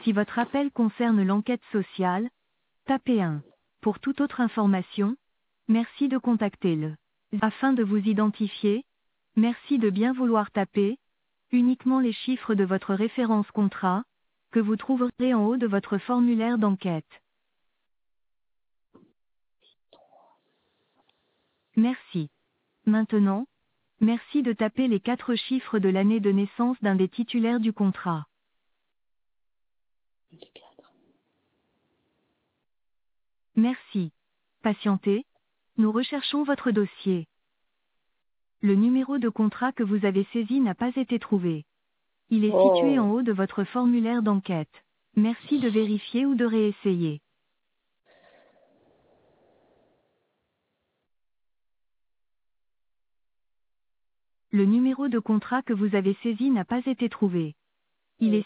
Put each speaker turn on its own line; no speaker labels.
Si votre appel concerne l'enquête sociale, tapez 1. Pour toute autre information, merci de contacter le. Afin de vous identifier, merci de bien vouloir taper uniquement les chiffres de votre référence contrat, que vous trouverez en haut de votre formulaire d'enquête. Merci. Maintenant, merci de taper les 4 chiffres de l'année de naissance d'un des titulaires du contrat.
Les 4.
Merci. Patientez, nous recherchons votre dossier. Le numéro de contrat que vous avez saisi n'a pas été trouvé. Il est situé en haut de votre formulaire d'enquête. Merci de vérifier ou de réessayer. Le numéro de contrat que vous avez saisi n'a pas été trouvé. Il est